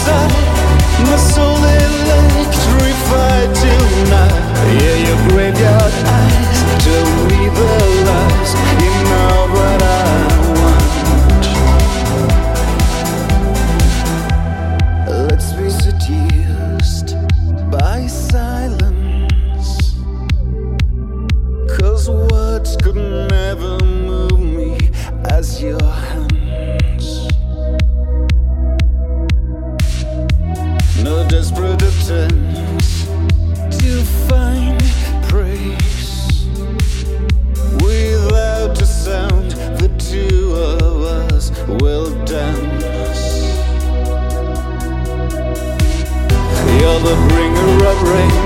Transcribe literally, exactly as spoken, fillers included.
inside, my soul electrified tonight. Yeah, your graveyard eyes tell me the lies. You know what I want. Let's be seduced by silence, 'cause words could never move me as your hands. No desperate attempts to find praise. Without a sound, the two of us will dance. You're the bringer of rain,